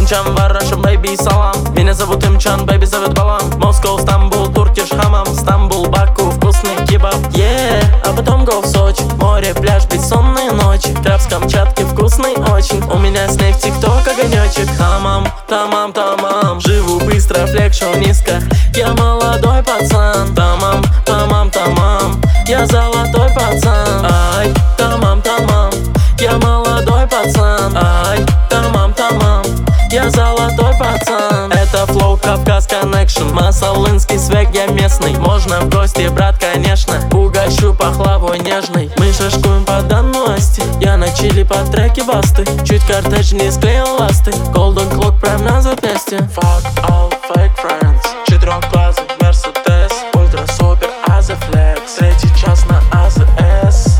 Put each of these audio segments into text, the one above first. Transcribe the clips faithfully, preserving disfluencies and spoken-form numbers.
Имчан, Варашем, бэйби, салам. Меня зовут Имчан, бэйби зовет Балам. Москва, Стамбул, Туркиш, Хамам. Стамбул, Баку, вкусный кебаб. Yeah, а потом go в Сочи. Море, пляж, бессонные ночи. Краб с Камчатки, вкусный очень. У меня с ней в тикток огонечек. Хамам, тамам, тамам. Живу быстро, флек-шоу низко. Я молодой пацан. Тамам, тамам, тамам. Я золотой пацан. Ай, тамам, тамам. Я молодой пацан. Ай, тамам, тамам. Я золотой пацан. Это флоу, Кавказ Connection. Масалынский свек, я местный. Можно в гости, брат, конечно. Угощу пахлавой нежной. Мы шашкуем по данности. Я на чили по треке басты. Чуть картедж не склеил ласты. Golden Clock прям на запястье. Fuck all fake friends. Четырехглазый Мерседес. Ультра супер Аза Флекс. Третий час на АЗС.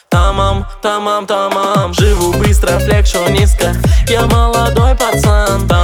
Тамам, тамам, тамам. Живу быстро, флек-шоу низко. Я молодой пацан.